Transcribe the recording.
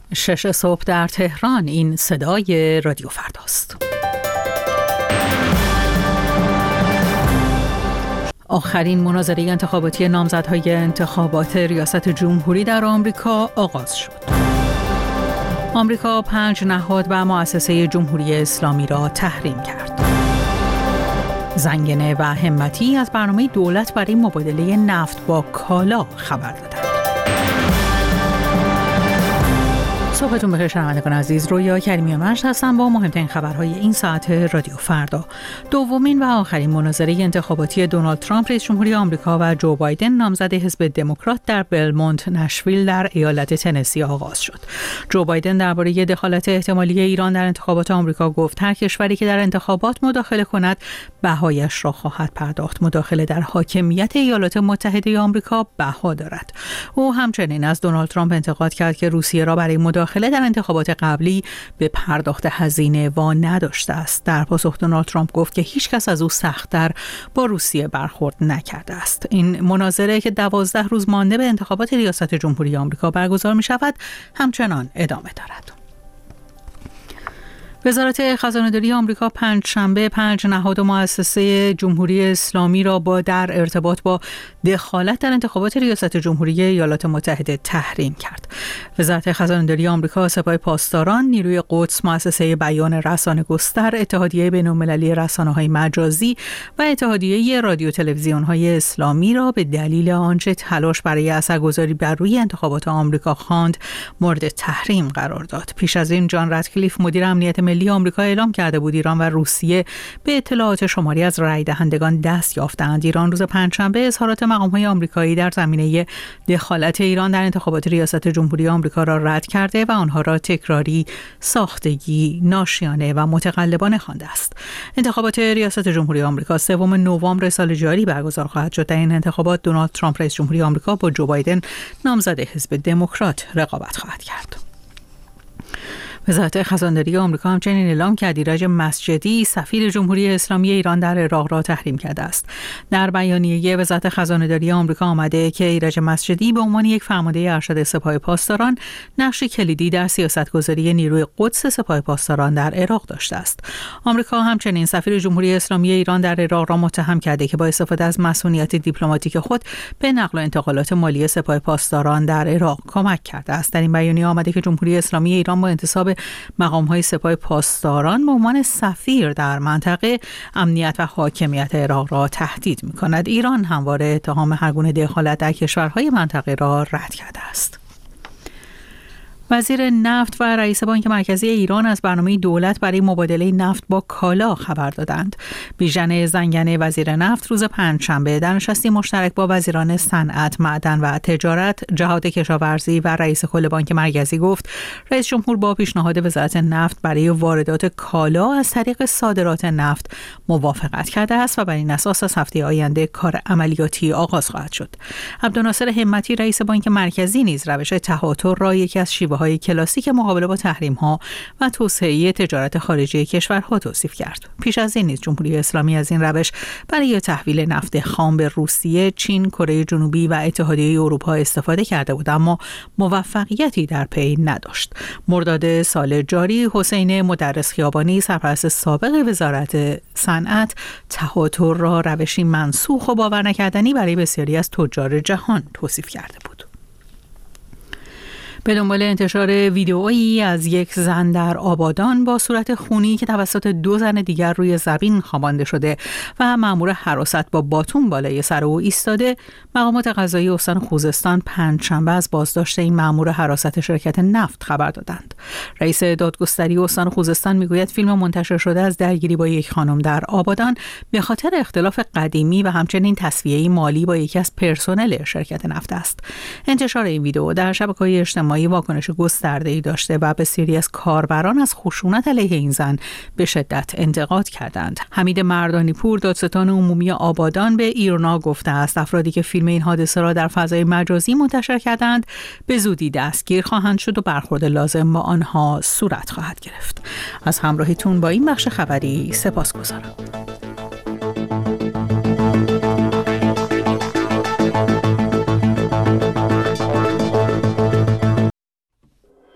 6 صبح در تهران. این صدای رادیو فرداست. آخرین مناظره انتخاباتی نامزدهای انتخابات ریاست جمهوری در آمریکا آغاز شد. آمریکا 5 نهاد و مؤسسه جمهوری اسلامی را تحریم کرد. زنگنه و همتی از برنامه دولت برای مبادله نفت با کالا خبر دادند. صبحتون بخیر شنوندگان عزیز، رویا کریمی مشت هستم با مهمترین خبرهای این ساعت رادیو فردا. دومین و آخرین مناظره انتخاباتی دونالد ترامپ رئیس جمهوری آمریکا و جو بایدن نامزد حزب دموکرات در بلمونت نشویل در ایالت تنسی آغاز شد. جو بایدن درباره دخالت احتمالی ایران در انتخابات آمریکا گفت هر کشوری که در انتخابات مداخله کند بهایش را خواهد پرداخت. مداخله در حاکمیت ایالات متحده آمریکا بها دارد. او همچنین از دونالد ترامپ انتقاد کرد که روسیه را برای مداخله در انتخابات قبلی به پرداخت هزینه وا نداشته است. در پاسخ دونالد ترامپ گفت که هیچ کس از او سخت‌تر با روسیه برخورد نکرده است. این مناظره که 12 روز مانده به انتخابات ریاست جمهوری آمریکا برگزار می شود همچنان ادامه دارد. وزارت خزانه‌داری آمریکا پنجشنبه 5 نهاد و مؤسسه جمهوری اسلامی را در ارتباط با دخالت در انتخابات ریاست جمهوری ایالات متحده تحریم کرد. وزارت خزانه‌داری آمریکا، سپاه پاسداران، نیروی قدس، مؤسسه بیان رسانه‌گستر، اتحادیه بین‌المللی رسانه‌های مجازی و اتحادیه رادیو تلویزیون‌های اسلامی را به دلیل آنچه تلاش برای اثرگذاری بر روی انتخابات آمریکا خواند مورد تحریم قرار داد. پیش از این جان رتکلیف، مدیر امنیت ملی آمریکا، اعلام کرده بود ایران و روسیه به اطلاعات شماری از رای دهندگان دست یافتند. ایران روز پنجشنبه اظهارات مقام‌های آمریکایی در زمینه دخالت ایران در انتخابات ریاست جمهوری آمریکا را رد کرده و آنها را تکراری، ساختگی، ناشیانه و متقلبانه خوانده است. انتخابات ریاست جمهوری آمریکا 3 نوامبر سال جاری برگزار خواهد شد. در این انتخابات دونالد ترامپ رئیس جمهوری آمریکا با جو بایدن نامزد حزب دموکرات رقابت خواهد کرد. وزارت خزانه‌داری آمریکا همچنین اعلام کرد ایرج مسجدی، سفیر جمهوری اسلامی ایران در عراق را تحریم کرده است. در بیانیه وزارت خزانه‌داری آمریکا آمده که ایرج مسجدی به عنوان یک فرمانده ارشد سپاه پاسداران نقش کلیدی در سیاست‌گذاری نیروی قدس سپاه پاسداران در عراق داشته است. آمریکا همچنین سفیر جمهوری اسلامی ایران در عراق را متهم کرده که با استفاده از مسئولیت دیپلماتیک خود به نقل و انتقالات مالی سپاه پاسداران در عراق کمک کرده است. در این بیانیه آمده که جمهوری اسلامی ایران با انتصاب مقام‌های سپاه پاسداران به عنوان سفیر در منطقه امنیت و حاکمیت عراق را تهدید می‌کند. ایران همواره اتهام هرگونه دخالت در کشورهای منطقه را رد کرده است. وزیر نفت و رئیس بانک مرکزی ایران از برنامه دولت برای مبادله نفت با کالا خبر دادند. بیژن زنگنه، وزیر نفت، روز پنجشنبه در نشستی مشترک با وزیران صنعت، معدن و تجارت، جهاد کشاورزی و رئیس کل بانک مرکزی گفت رئیس جمهور با پیشنهاد وزارت نفت برای واردات کالا از طریق صادرات نفت موافقت کرده است و بر این اساس از هفته آینده کار عملیاتی آغاز خواهد شد. عبدالناصر همتی، رئیس بانک مرکزی، نیز روش تهاتر را یکی از های کلاسیک مقابله با تحریم‌ها و توسعه تجارت خارجی کشورها توصیف کرد. پیش از این نیز جمهوری اسلامی از این روش برای تحویل نفت خام به روسیه، چین، کره جنوبی و اتحادیه اروپا استفاده کرده بود، اما موفقیتی در پی نداشت. مرداد سال جاری حسین مدرس خیابانی، سرپرست سابق وزارت صنعت، تهاتر را روشی منسوخ و باور نکردنی برای بسیاری از تجار جهان توصیف کرده بود. به دنبال انتشار ویدئویی از یک زن در آبادان با صورت خونی که توسط 2 زن دیگر روی زمین خوابانده شده و مأمور حراست با باتون بالای سر او ایستاده، مقامات قضایی استان خوزستان پنجشنبه از بازداشت این مأمور حراست شرکت نفت خبر دادند. رئیس دادگستری استان خوزستان میگوید فیلم منتشر شده از درگیری با یک خانم در آبادان به خاطر اختلاف قدیمی و همچنین تسویه مالی با یکی از پرسنل شرکت نفت است. انتشار این ویدئو در شبکه‌های اجتماعی واکنش گسترده‌ای داشته و بسیاری از کاربران از خشونت علیه این زن به شدت انتقاد کردند. حمید مردانی پور، دادستان عمومی آبادان، به ایرنا گفته است افرادی که فیلم این حادثه را در فضای مجازی منتشر کردند به زودی دستگیر خواهند شد و برخورد لازم با آنها صورت خواهد گرفت. از همراهیتون با این بخش خبری سپاسگزارم.